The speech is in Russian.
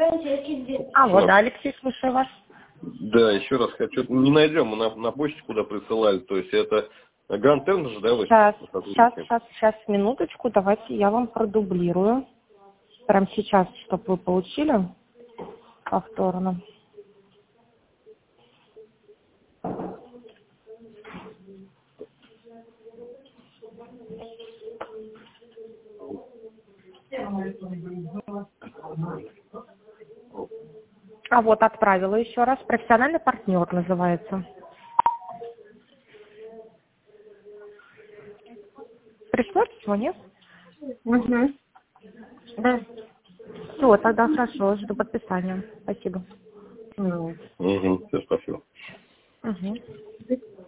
Алло, да, Алексей, слушаю вас. Да, еще раз хочу. Не найдем, мы на почте куда присылали. То есть это Гранд Терн же, да? Вы Сейчас, минуточку, давайте я вам продублирую. Прямо сейчас, чтобы вы получили повторно. А вот отправила еще раз. Профессиональный партнер называется. Пришло письмо, нет? Угу. Да. Все, тогда хорошо, жду подписания. Спасибо. Угу, все, спасибо. Угу.